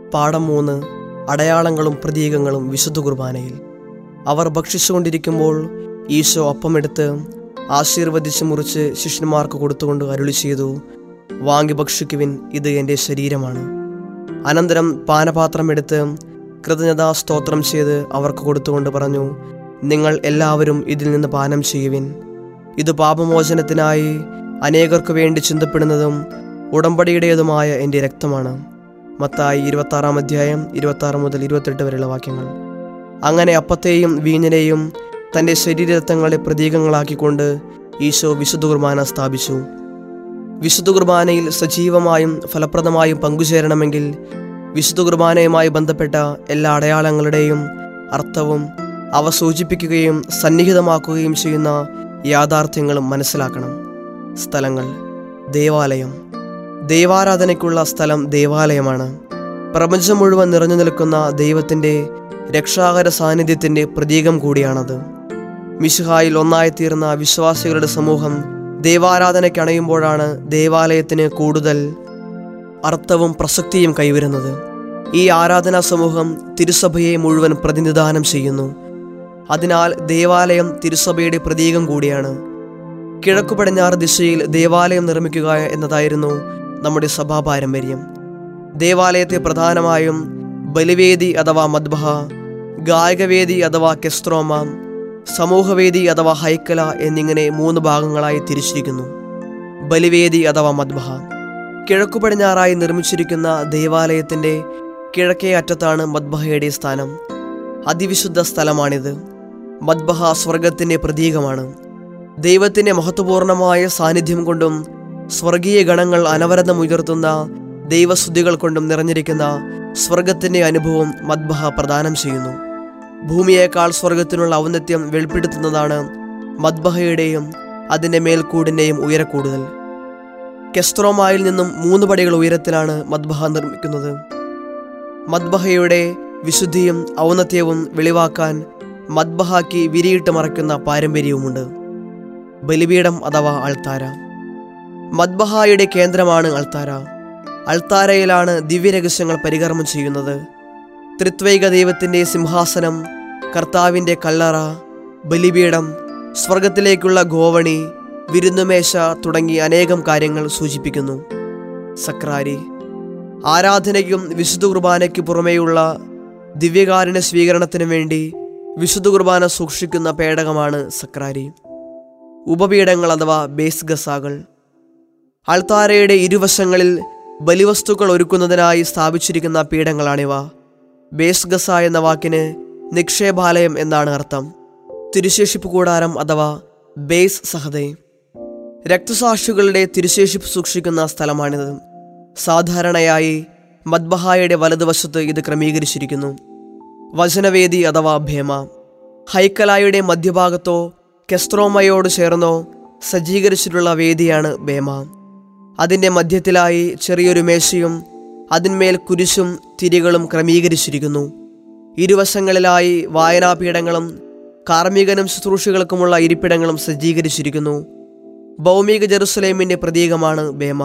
പാഠം 3. അടയാളങ്ങളും പ്രതീകങ്ങളും വിശുദ്ധ കുർബാനയിൽ. അവർ ഭക്ഷിച്ചുകൊണ്ടിരിക്കുമ്പോൾ ഈശോ അപ്പമെടുത്ത് ആശീർവദിച്ച് മുറിച്ച് ശിഷ്യന്മാർക്ക് കൊടുത്തുകൊണ്ട് അരുളി ചെയ്തു, വാങ്ങി ഭക്ഷിക്കുവിൻ, ഇത് എൻ്റെ ശരീരമാണ്. അനന്തരം പാനപാത്രം എടുത്ത് കൃതജ്ഞതാ സ്തോത്രം ചെയ്ത് അവർക്ക് കൊടുത്തുകൊണ്ട് പറഞ്ഞു, നിങ്ങൾ എല്ലാവരും ഇതിൽ നിന്ന് പാനം ചെയ്യുവിൻ. ഇത് പാപമോചനത്തിനായി അനേകർക്കു വേണ്ടി ചിന്തപ്പെടുന്നതും ഉടമ്പടിയുടേതുമായ എൻ്റെ രക്തമാണ്. മത്തായി 26 മുതൽ 28 വരെയുള്ള വാക്യങ്ങൾ. അങ്ങനെ അപ്പത്തെയും വീഞ്ഞിനെയും തൻ്റെ ശരീരരക്തങ്ങളെ പ്രതീകങ്ങളാക്കിക്കൊണ്ട് ഈശോ വിശുദ്ധ കുർബാന സ്ഥാപിച്ചു. വിശുദ്ധ കുർബാനയിൽ സജീവമായും ഫലപ്രദമായും പങ്കുചേരണമെങ്കിൽ വിശുദ്ധ കുർബാനയുമായി ബന്ധപ്പെട്ട എല്ലാ അടയാളങ്ങളുടെയും അർത്ഥവും അവ സൂചിപ്പിക്കുകയും സന്നിഹിതമാക്കുകയും ചെയ്യുന്ന യാഥാർത്ഥ്യങ്ങളും മനസ്സിലാക്കണം. സ്ഥലങ്ങൾ: ദേവാലയം. ദൈവാരാധനയ്ക്കുള്ള സ്ഥലം ദേവാലയമാണ്. പ്രപഞ്ചം മുഴുവൻ നിറഞ്ഞു നിൽക്കുന്ന ദൈവത്തിൻ്റെ രക്ഷാകര സാന്നിധ്യത്തിൻ്റെ പ്രതീകം കൂടിയാണത്. മിശിഹായിൽ ഒന്നായിത്തീർന്ന വിശ്വാസികളുടെ സമൂഹം ദൈവാരാധനയ്ക്ക് അണയുമ്പോഴാണ് ദേവാലയത്തിന് കൂടുതൽ അർത്ഥവും പ്രസക്തിയും കൈവരുന്നത്. ഈ ആരാധനാ സമൂഹം തിരുസഭയെ മുഴുവൻ പ്രതിനിധാനം ചെയ്യുന്നു. അതിനാൽ ദേവാലയം തിരുസഭയുടെ പ്രതീകം കൂടിയാണ്. കിഴക്കു പടിഞ്ഞാറ് ദിശയിൽ ദേവാലയം നിർമ്മിക്കുക എന്നതായിരുന്നു നമ്മുടെ സഭാ പാരമ്പര്യം. ദേവാലയത്തെ പ്രധാനമായും ബലിവേദി അഥവാ മദ്ബഹ, ഗായകവേദി അഥവാ കെസ്ത്രോമ, സമൂഹവേദി അഥവാ ഹൈക്കല എന്നിങ്ങനെ 3 ഭാഗങ്ങളായി തിരിച്ചിരിക്കുന്നു. ബലിവേദി അഥവാ മദ്ബഹ കിഴക്കു പടിഞ്ഞാറായി നിർമ്മിച്ചിരിക്കുന്ന ദേവാലയത്തിൻ്റെ കിഴക്കേ അറ്റത്താണ് മദ്ബഹയുടെ സ്ഥാനം. അതിവിശുദ്ധ സ്ഥലമാണിത്. മദ്ബഹ സ്വർഗത്തിൻ്റെ പ്രതീകമാണ്. ദൈവത്തിൻ്റെ മഹത്വപൂർണമായ സാന്നിധ്യം കൊണ്ടും സ്വർഗീയ ഗണങ്ങൾ അനവരതം ഉയർത്തുന്ന ദൈവസ്തുതികൾ കൊണ്ടും നിറഞ്ഞിരിക്കുന്ന സ്വർഗത്തിൻ്റെ അനുഭവം മദ്ബഹ പ്രദാനം ചെയ്യുന്നു. ഭൂമിയേക്കാൾ സ്വർഗത്തിനുള്ള ഔന്നത്യം വെളിപ്പെടുത്തുന്നതാണ് മദ്ബഹയുടെയും അതിൻ്റെ മേൽക്കൂടിൻ്റെയും ഉയരക്കൂടുതൽ. കെസ്ത്രോമായിൽ നിന്നും 3 പടികൾ ഉയരത്തിലാണ് മദ്ബഹ നിർമ്മിക്കുന്നത്. മദ്ബഹയുടെ വിശുദ്ധിയും ഔന്നത്യവും വെളിവാക്കാൻ മദ്ബഹാക്കി വിരിയിട്ട് മറയ്ക്കുന്ന പാരമ്പര്യവുമുണ്ട്. ബലിപീഠം അഥവാ അൾത്താര. മദ്ബഹായുടെ കേന്ദ്രമാണ് അൾത്താര. അൾത്താരയിലാണ് ദിവ്യരഹസ്യങ്ങൾ പരികർമ്മം ചെയ്യുന്നത്. ത്രിത്വൈക ദൈവത്തിൻ്റെ സിംഹാസനം, കർത്താവിൻ്റെ കല്ലറ, ബലിപീഠം, സ്വർഗത്തിലേക്കുള്ള ഗോവണി, വിരുന്നുമേശ തുടങ്ങി അനേകം കാര്യങ്ങൾ സൂചിപ്പിക്കുന്നു. സക്രാരി. ആരാധനയ്ക്കും വിശുദ്ധ കുർബാനയ്ക്ക് പുറമേയുള്ള ദിവ്യകാരുണ്യ സ്വീകരണത്തിനു വേണ്ടി വിശുദ്ധ കുർബാന സൂക്ഷിക്കുന്ന പേടകമാണ് സക്രാരി. ഉപപീഠങ്ങൾ അഥവാ ബേസ് ഗസാകൾ. അൾത്താരയുടെ ഇരുവശങ്ങളിൽ ബലിവസ്തുക്കൾ ഒരുക്കുന്നതിനായി സ്ഥാപിച്ചിരിക്കുന്ന പീഠങ്ങളാണിവ. ബേസ് ഗസ എന്ന വാക്കിന് നിക്ഷേപാലയം എന്നാണ് അർത്ഥം. തിരുശേഷിപ്പ് കൂടാരം അഥവാ ബേസ് സഹദേ. രക്തസാക്ഷികളുടെ തിരുശേഷിപ്പ് സൂക്ഷിക്കുന്ന സ്ഥലമാണിത്. സാധാരണയായി മദ്ബഹായുടെ വലതുവശത്ത് ഇത് ക്രമീകരിച്ചിരിക്കുന്നു. വചനവേദി അഥവാ ഭേമ. ഹൈക്കലായുടെ മധ്യഭാഗത്തോ കെസ്ത്രോമയോട് ചേർന്നോ സജ്ജീകരിച്ചിട്ടുള്ള വേദിയാണ് ഭേമ. അതിൻ്റെ മധ്യത്തിലായി ചെറിയൊരു മേശയും അതിന്മേൽ കുരിശും തിരികളും ക്രമീകരിച്ചിരിക്കുന്നു. ഇരുവശങ്ങളിലായി വായനാപീഠങ്ങളും കാർമ്മികനും ശുശ്രൂഷികൾക്കുമുള്ള ഇരിപ്പിടങ്ങളും സജ്ജീകരിച്ചിരിക്കുന്നു. ഭൗമിക ജെറുസലേമിൻ്റെ പ്രതീകമാണ് ഭേമ.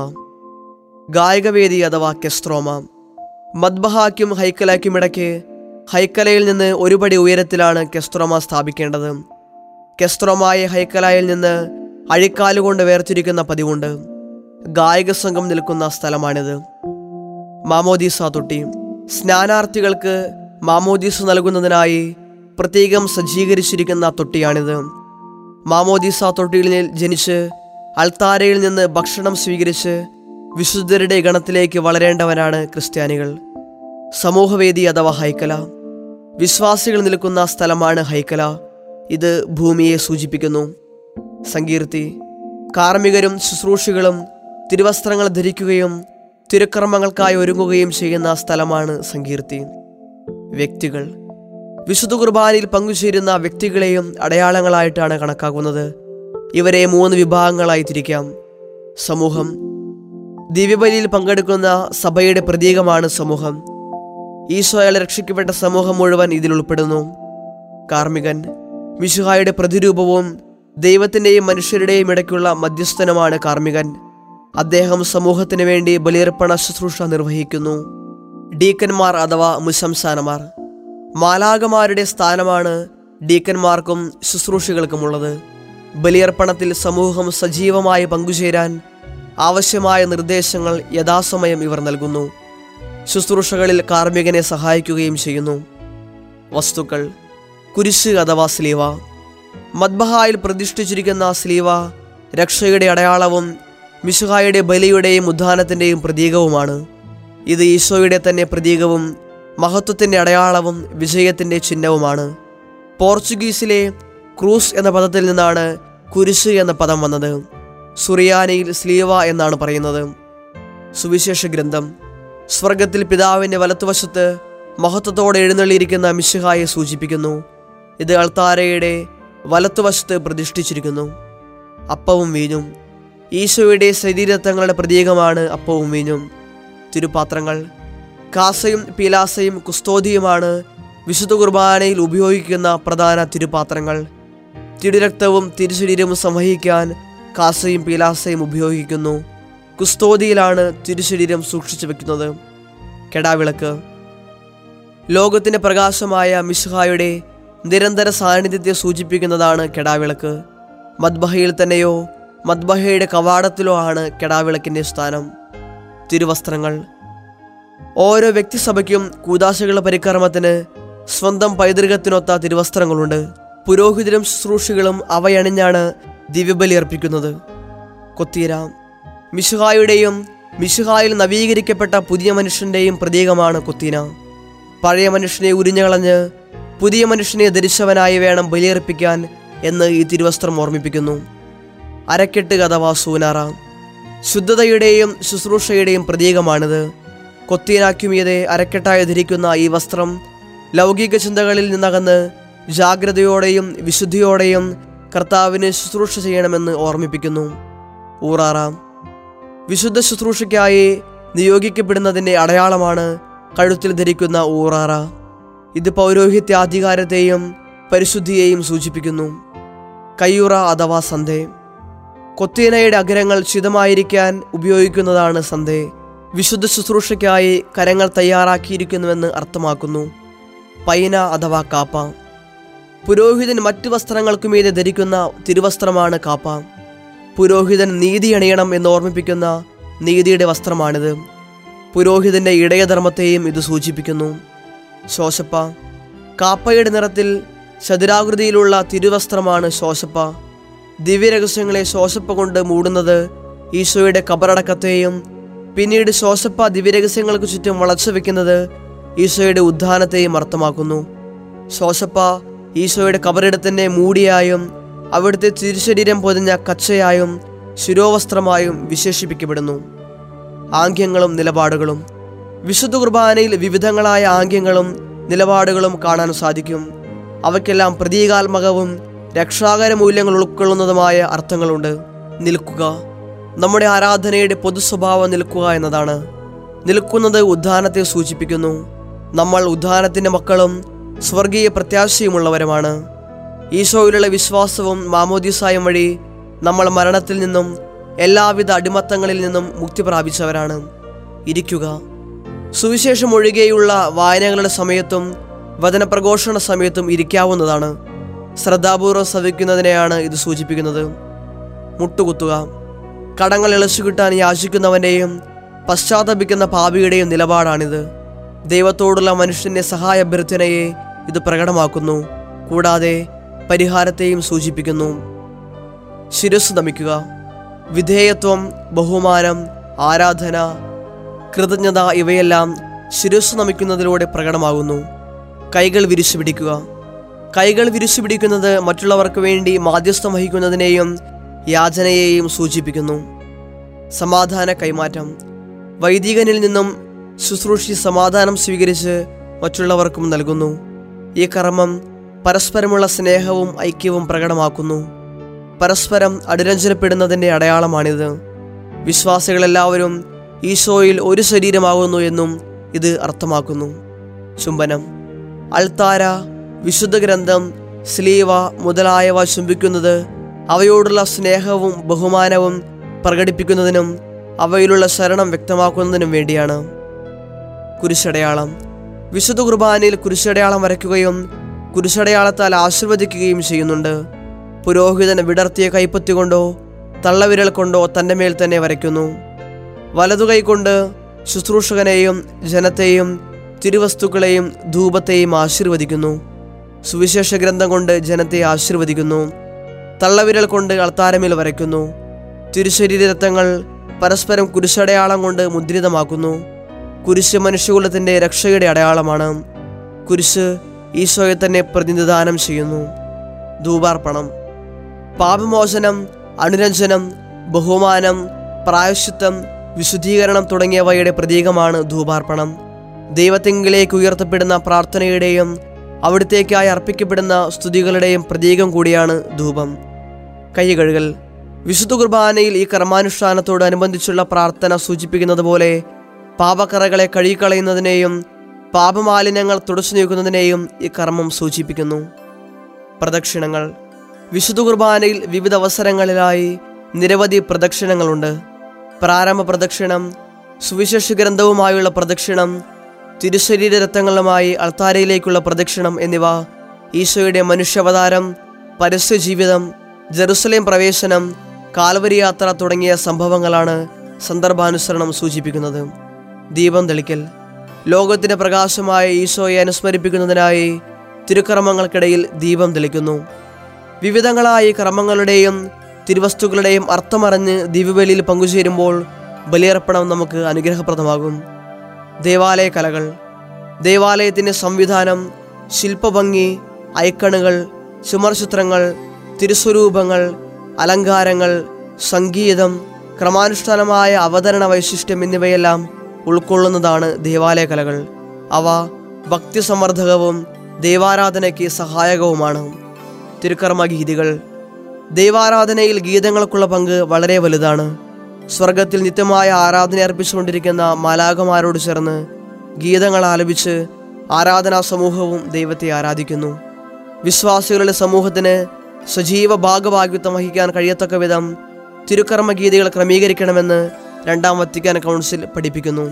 ഗായകവേദി അഥവാ കെസ്ത്രോമ. മദ്ബഹായ്ക്കും ഹൈക്കലയ്ക്കുമിടയ്ക്ക് ഹൈക്കലയിൽ നിന്ന് 1 പടി ഉയരത്തിലാണ് കെസ്ത്രോമ സ്ഥാപിക്കേണ്ടത്. കെസ്ത്രോമായ ഹൈക്കലായിൽ നിന്ന് അഴിക്കാലുകൊണ്ട് വേർതിരിക്കുന്ന പതിവുണ്ട്. ഗായക സംഘം നിൽക്കുന്ന സ്ഥലമാണിത്. മാമോദീസ തൊട്ടി. സ്നാനാർത്ഥികൾക്ക് മാമോദീസ നൽകുന്നതിനായി പ്രത്യേകം സജ്ജീകരിച്ചിരിക്കുന്ന തൊട്ടിയാണിത്. മാമോദീസ തൊട്ടിയിൽ ജനിച്ച് അൾത്താരയിൽ നിന്ന് ഭക്ഷണം സ്വീകരിച്ച് വിശുദ്ധരുടെ ഗണത്തിലേക്ക് വളരേണ്ടവരാണ് ക്രിസ്ത്യാനികൾ. സമൂഹവേദി അഥവാ ഹൈക്കല. വിശ്വാസികൾ നിൽക്കുന്ന സ്ഥലമാണ് ഹൈക്കല. ഇത് ഭൂമിയെ സൂചിപ്പിക്കുന്നു. സങ്കീർത്തി. കാർമ്മികരും ശുശ്രൂഷികളും തിരുവസ്ത്രങ്ങൾ ധരിക്കുകയും തിരുക്കർമ്മങ്ങൾക്കായി ഒരുങ്ങുകയും ചെയ്യുന്ന സ്ഥലമാണ് സങ്കീർത്തി. വ്യക്തികൾ. വിശുദ്ധ കുർബാനയിൽ പങ്കുചേരുന്ന വ്യക്തികളെയും അടയാളങ്ങളായിട്ടാണ് കണക്കാക്കുന്നത്. ഇവരെ 3 വിഭാഗങ്ങളായി തിരിക്കാം. സമൂഹം. ദിവ്യബലിയിൽ പങ്കെടുക്കുന്ന സഭയുടെ പ്രതീകമാണ് സമൂഹം. ഈശോയാൽ രക്ഷിക്കപ്പെട്ട സമൂഹം മുഴുവൻ ഇതിൽ ഉൾപ്പെടുന്നു. കാർമ്മികൻ. മിശിഹായുടെ പ്രതിരൂപവും ദൈവത്തിൻ്റെയും മനുഷ്യരുടെയും ഇടയ്ക്കുള്ള മധ്യസ്ഥനുമാണ് കാർമ്മികൻ. അദ്ദേഹം സമൂഹത്തിന് വേണ്ടി ബലിയർപ്പണ ശുശ്രൂഷ നിർവഹിക്കുന്നു. ഡീക്കന്മാർ അഥവാ മുശംസാനമാർ. മാലാഖമാരുടെ സ്ഥാനമാണ് ഡീക്കന്മാർക്കും ശുശ്രൂഷികൾക്കുമുള്ളത്. ബലിയർപ്പണത്തിൽ സമൂഹം സജീവമായി പങ്കുചേരാൻ ആവശ്യമായ നിർദ്ദേശങ്ങൾ യഥാസമയം ഇവർ നൽകുന്നു. ശുശ്രൂഷകളിൽ കാർമ്മികനെ സഹായിക്കുകയും ചെയ്യുന്നു. വസ്തുക്കൾ: കുരിശ് അഥവാ സ്ലീവ. മദ്ബഹായിൽ പ്രതിഷ്ഠിച്ചിരിക്കുന്ന സ്ലീവ രക്ഷയുടെ അടയാളവും മിശിഹായുടെ ബലിയുടെയും ഉദ്ധാനത്തിൻ്റെയും പ്രതീകവുമാണ്. ഇത് ഈശോയുടെ തന്നെ പ്രതീകവും മഹത്വത്തിൻ്റെ അടയാളവും വിജയത്തിൻ്റെ ചിഹ്നവുമാണ്. പോർച്ചുഗീസിലെ ക്രൂസ് എന്ന പദത്തിൽ നിന്നാണ് കുരിശ് എന്ന പദം വന്നത്. സുറിയാനിയിൽ സ്ലീവ എന്നാണ് പറയുന്നത്. സുവിശേഷ ഗ്രന്ഥം സ്വർഗത്തിൽ പിതാവിൻ്റെ വലത്തുവശത്ത് മഹത്വത്തോടെ എഴുന്നള്ളിയിരിക്കുന്ന മിശിഹായെ സൂചിപ്പിക്കുന്നു. ഇത് അൾത്താരയുടെ വലത്തുവശത്ത് പ്രതിഷ്ഠിച്ചിരിക്കുന്നു. അപ്പവും വീഞ്ഞും ഈശോയുടെ ശരീരത്തങ്ങളുടെ പ്രതീകമാണ് അപ്പവും വീഞ്ഞും. തിരുപാത്രങ്ങൾ കാസയും പീലാസയും കുസ്തോദിയുമാണ് വിശുദ്ധ കുർബാനയിൽ ഉപയോഗിക്കുന്ന പ്രധാന തിരുപാത്രങ്ങൾ. തിരുരക്തവും തിരുശരീരവും സംവഹിക്കാൻ കാസയും പീലാസയും ഉപയോഗിക്കുന്നു. കുസ്തോദിയിലാണ് തിരുശരീരം സൂക്ഷിച്ചു വെക്കുന്നത്. കെടാവിളക്ക് ലോകത്തിൻ്റെ പ്രകാശമായ മിശിഹായുടെ നിരന്തര സാന്നിധ്യത്തെ സൂചിപ്പിക്കുന്നതാണ് കെടാവിളക്ക്. മദ്ബഹയിൽ തന്നെയോ മദ്ബഹയുടെ കവാടത്തിലോ ആണ് കെടാവിളക്കിൻ്റെ സ്ഥാനം. തിരുവസ്ത്രങ്ങൾ ഓരോ വ്യക്തിസഭയ്ക്കും കൂദാശകളുടെ പരിക്രമത്തിന് സ്വന്തം പൈതൃകത്തിനൊത്ത തിരുവസ്ത്രങ്ങളുണ്ട്. പുരോഹിതരും ശുശ്രൂഷികളും അവയണിഞ്ഞാണ് ദിവ്യബലി അർപ്പിക്കുന്നത്. കൊത്തീര മിശിഹായുടെയും മിശിഹായിൽ നവീകരിക്കപ്പെട്ട പുതിയ മനുഷ്യൻ്റെയും പ്രതീകമാണ് കൊത്തീന. പഴയ മനുഷ്യനെ ഉരിഞ്ഞുകളഞ്ഞ് പുതിയ മനുഷ്യനെ ധരിച്ചവനായി വേണം ബലിയർപ്പിക്കാൻ എന്ന് ഈ തിരുവസ്ത്രം ഓർമ്മിപ്പിക്കുന്നു. അരക്കെട്ട് അഥവാ സൂനാറ ശുദ്ധതയുടെയും ശുശ്രൂഷയുടെയും പ്രതീകമാണിത്. കൊത്തീനാക്കുമീതെ അരക്കെട്ടായി ധരിക്കുന്ന ഈ വസ്ത്രം ലൗകിക ചിന്തകളിൽ നിന്നകന്ന് ജാഗ്രതയോടെയും വിശുദ്ധിയോടെയും കർത്താവിന് ശുശ്രൂഷ ചെയ്യണമെന്ന് ഓർമ്മിപ്പിക്കുന്നു. ഊറാറ വിശുദ്ധ ശുശ്രൂഷയ്ക്കായി നിയോഗിക്കപ്പെടുന്നതിൻ്റെ അടയാളമാണ് കഴുത്തിൽ ധരിക്കുന്ന ഊറാറ. ഇത് പൗരോഹിത്യാധികാരത്തെയും പരിശുദ്ധിയെയും സൂചിപ്പിക്കുന്നു. കയ്യുറ അഥവാ സന്ധേ കൊത്തീനയുടെ അഗ്രങ്ങൾ ചിതമായിരിക്കാൻ ഉപയോഗിക്കുന്നതാണ് സന്ധേ. വിശുദ്ധ ശുശ്രൂഷയ്ക്കായി കരങ്ങൾ തയ്യാറാക്കിയിരിക്കുന്നുവെന്ന് അർത്ഥമാക്കുന്നു. പൈന അഥവാ കാപ്പ പുരോഹിതൻ മറ്റു വസ്ത്രങ്ങൾക്കുമീതെ ധരിക്കുന്ന തിരുവസ്ത്രമാണ് കാപ്പ. പുരോഹിതൻ നീതി അണിയണം എന്ന് ഓർമ്മിപ്പിക്കുന്ന നീതിയുടെ വസ്ത്രമാണിത്. പുരോഹിതൻ്റെ ഇടയധർമ്മത്തെയും ഇത് സൂചിപ്പിക്കുന്നു. ശോശപ്പ കാപ്പയുടെ നിറത്തിൽ ചതുരാകൃതിയിലുള്ള തിരുവസ്ത്രമാണ് ശോശപ്പ. ദിവ്യരഹസ്യങ്ങളെ ശോശപ്പ കൊണ്ട് മൂടുന്നത് ഈശോയുടെ കബറടക്കത്തെയും പിന്നീട് ശോശപ്പ ദിവ്യരഹസ്യങ്ങൾക്ക് ചുറ്റും വളച്ചു വെക്കുന്നത് ഈശോയുടെ ഉദ്ധാനത്തെയും അർത്ഥമാക്കുന്നു. ശോശപ്പ ഈശോയുടെ കബറിടത്തിൻ്റെ മൂടിയായും അവിടുത്തെ തിരുശരീരം പൊതിഞ്ഞ കച്ചയായും ശിരോവസ്ത്രമായും വിശേഷിപ്പിക്കപ്പെടുന്നു. ആംഗ്യങ്ങളും നിലപാടുകളും വിശുദ്ധ കുർബാനയിൽ വിവിധങ്ങളായ ആംഗ്യങ്ങളും നിലപാടുകളും കാണാൻ സാധിക്കും. അവയ്ക്കെല്ലാം പ്രതീകാത്മകവും രക്ഷാകര മൂല്യങ്ങൾ ഉൾക്കൊള്ളുന്നതുമായ അർത്ഥങ്ങളുണ്ട്. നിൽക്കുക നമ്മുടെ ആരാധനയുടെ പൊതു സ്വഭാവം നിൽക്കുക എന്നതാണ്. നിൽക്കുന്നത് ഉദ്ധാനത്തെ സൂചിപ്പിക്കുന്നു. നമ്മൾ ഉദ്ധാനത്തിൻ്റെ മക്കളും സ്വർഗീയ പ്രത്യാശയുമുള്ളവരുമാണ്. ഈശോയിലുള്ള വിശ്വാസവും മാമോദീസായും വഴി നമ്മൾ മരണത്തിൽ നിന്നും എല്ലാവിധ അടിമത്തങ്ങളിൽ നിന്നും മുക്തി പ്രാപിച്ചവരാണ്. ഇരിക്കുക സുവിശേഷം ഒഴികെയുള്ള വായനകളുടെ സമയത്തും വചനപ്രഘോഷണ സമയത്തും ഇരിക്കാവുന്നതാണ്. ശ്രദ്ധാപൂർവ്വം ശ്രവിക്കുന്നതിനെയാണ് ഇത് സൂചിപ്പിക്കുന്നത്. മുട്ടുകുത്തുക കടങ്ങൾ ഇളച്ചു കിട്ടാൻ യാചിക്കുന്നവൻ്റെയും പശ്ചാത്തപിക്കുന്ന പാപിയുടെയും നിലപാടാണിത്. ദൈവത്തോടുള്ള മനുഷ്യൻ്റെ സഹായ അഭ്യർത്ഥനയെ ഇത് പ്രകടമാക്കുന്നു. കൂടാതെ പരിഹാരത്തെയും സൂചിപ്പിക്കുന്നു. ശിരസ്സ് നമിക്കുക വിധേയത്വം, ബഹുമാനം, ആരാധന, കൃതജ്ഞത ഇവയെല്ലാം ശിരസ്സ് നമിക്കുന്നതിലൂടെ പ്രകടമാകുന്നു. കൈകൾ വിരിച്ചു പിടിക്കുക കൈകൾ വിരിച്ചു പിടിക്കുന്നത് മറ്റുള്ളവർക്ക് വേണ്ടി മാധ്യസ്ഥം വഹിക്കുന്നതിനെയും യാചനയെയും സൂചിപ്പിക്കുന്നു. സമാധാന കൈമാറ്റം വൈദികനിൽ നിന്നും ശുശ്രൂഷി സമാധാനം സ്വീകരിച്ച് മറ്റുള്ളവർക്കും നൽകുന്നു. ഈ കർമ്മം പരസ്പരമുള്ള സ്നേഹവും ഐക്യവും പ്രകടമാക്കുന്നു. പരസ്പരം അനുരഞ്ജനപ്പെടുന്നതിൻ്റെ അടയാളമാണിത്. വിശ്വാസികളെല്ലാവരും ഈശോയിൽ ഒരു ശരീരമാകുന്നു എന്നും ഇത് അർത്ഥമാക്കുന്നു. ചുംബനം അൾത്താര, വിശുദ്ധ ഗ്രന്ഥം, സ്ലീവ മുതലായവ ചുംബിക്കുന്നത് അവയോടുള്ള സ്നേഹവും ബഹുമാനവും പ്രകടിപ്പിക്കുന്നതിനും അവയിലുള്ള ശരണം വ്യക്തമാക്കുന്നതിനും വേണ്ടിയാണ്. കുരിശടയാളം. വിശുദ്ധ കുർബാനയിൽ കുരിശടയാളം വരയ്ക്കുകയും കുരിശടയാളത്താൽ ആശീർവദിക്കുകയും ചെയ്യുന്നുണ്ട്. പുരോഹിതൻ വിടർത്തിയ കൈപ്പത്തി കൊണ്ടോ തള്ളവിരൽ കൊണ്ടോ തൻ്റെ മേൽ തന്നെ വരയ്ക്കുന്നു. വലതുകൈ കൊണ്ട് ശുശ്രൂഷകനെയും ജനത്തെയും തിരുവസ്തുക്കളെയും ധൂപത്തെയും ആശീർവദിക്കുന്നു. സുവിശേഷ ഗ്രന്ഥം കൊണ്ട് ജനത്തെ ആശീർവദിക്കുന്നു. തള്ളവിരൽ കൊണ്ട് അൾത്താരമേൽ വരയ്ക്കുന്നു. തിരുശരീര രക്തങ്ങൾ പരസ്പരം കുരിശടയാളം കൊണ്ട് മുദ്രിതമാക്കുന്നു. കുരിശ് മനുഷ്യകുലത്തിൻ്റെ രക്ഷയുടെ അടയാളമാണ്. കുരിശ് ഈശോയെ തന്നെ പ്രതിനിധാനം ചെയ്യുന്നു. ധൂപാർപ്പണം. പാപമോചനം, അനുരഞ്ജനം, ബഹുമാനം, പ്രായശ്ചിത്തം, വിശുദ്ധീകരണം തുടങ്ങിയവയുടെ പ്രതീകമാണ് ധൂപാർപ്പണം. ദൈവത്തിങ്കിലേക്ക് ഉയർത്തപ്പെടുന്ന പ്രാർത്ഥനയുടെയും അവിടത്തേക്കായി അർപ്പിക്കപ്പെടുന്ന സ്തുതികളുടെയും പ്രതീകം കൂടിയാണ് ധൂപം. കൈ കഴുകൽ. വിശുദ്ധ കുർബാനയിൽ ഈ കർമാനുഷ്ഠാനത്തോടനുബന്ധിച്ചുള്ള പ്രാർത്ഥന സൂചിപ്പിക്കുന്നത് പോലെ പാപക്കറകളെ കഴുകിക്കളയുന്നതിനെയും പാപമാലിന്യങ്ങൾ തുടച്ചു നീക്കുന്നതിനെയും ഈ കർമ്മം സൂചിപ്പിക്കുന്നു. പ്രദക്ഷിണങ്ങൾ. വിശുദ്ധ കുർബാനയിൽ വിവിധ അവസരങ്ങളിലായി നിരവധി പ്രദക്ഷിണങ്ങളുണ്ട്. പ്രാരംഭ പ്രദക്ഷിണം, സുവിശേഷ ഗ്രന്ഥവുമായുള്ള പ്രദക്ഷിണം, തിരുശരീര രക്തങ്ങളുമായി അൾത്താരയിലേക്കുള്ള പ്രദക്ഷിണം എന്നിവ ഈശോയുടെ മനുഷ്യാവതാരം, പരസ്യജീവിതം, ജെറുസലേം പ്രവേശനം, കാൽവരി യാത്ര തുടങ്ങിയ സംഭവങ്ങളാണ് സന്ദർഭാനുസരണം സൂചിപ്പിക്കുന്നത്. ദീപം തെളിക്കൽ. ലോകത്തിന് പ്രകാശമായ ഈശോയെ അനുസ്മരിപ്പിക്കുന്നതിനായി തിരുക്കർമ്മങ്ങൾക്കിടയിൽ ദീപം തെളിക്കുന്നു. വിവിധങ്ങളായ കർമ്മങ്ങളുടെയും തിരുവസ്തുക്കളുടെയും അർത്ഥമറിഞ്ഞ് ദിവ്യബലിയിൽ പങ്കുചേരുമ്പോൾ ബലിയർപ്പണം നമുക്ക് അനുഗ്രഹപ്രദമാകും. ദേവാലയ കലകൾ. ദേവാലയത്തിൻ്റെ സംവിധാനം, ശില്പഭംഗി, ഐക്കണുകൾ, ചുമർചിത്രങ്ങൾ, തിരുസ്വരൂപങ്ങൾ, അലങ്കാരങ്ങൾ, സംഗീതം, ക്രമാനുഷ്ഠാനമായ അവതരണ വൈശിഷ്ട്യം എന്നിവയെല്ലാം ഉൾക്കൊള്ളുന്നതാണ് ദേവാലയ കലകൾ. അവ ഭക്തിസമ്മർദ്ദകവും ദൈവാരാധനയ്ക്ക് സഹായകവുമാണ്. തിരുക്കർമ്മഗീതികൾ. ദൈവാരാധനയിൽ ഗീതങ്ങൾക്കുള്ള പങ്ക് വളരെ വലുതാണ്. സ്വർഗത്തിൽ നിത്യമായ ആരാധന അർപ്പിച്ചുകൊണ്ടിരിക്കുന്ന മാലാഖമാരോട് ചേർന്ന് ഗീതങ്ങൾ ആലപിച്ച് ആരാധനാ സമൂഹവും ദൈവത്തെ ആരാധിക്കുന്നു. വിശ്വാസികളുടെ സമൂഹത്തിന് സജീവ ഭാഗഭാഗ്യത്വം വഹിക്കാൻ കഴിയത്തക്ക വിധം തിരുക്കർമ്മഗീതികൾ ക്രമീകരിക്കണമെന്ന് രണ്ടാം വത്തിക്കാൻ കൗൺസിൽ പഠിപ്പിക്കുന്നു.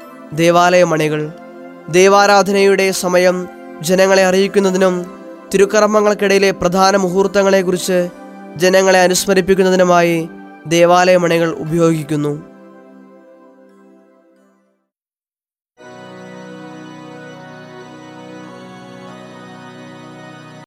ദേവാലയ മണികൾ. ദൈവാരാധനയുടെ സമയം ജനങ്ങളെ അറിയിക്കുന്നതിനും തിരുക്കർമ്മങ്ങൾക്കിടയിലെ പ്രധാന മുഹൂർത്തങ്ങളെക്കുറിച്ച് ജനങ്ങളെ അനുസ്മരിപ്പിക്കുന്നതിനുമായി ദേവാലയ മണികൾ ഉപയോഗിക്കുന്നു.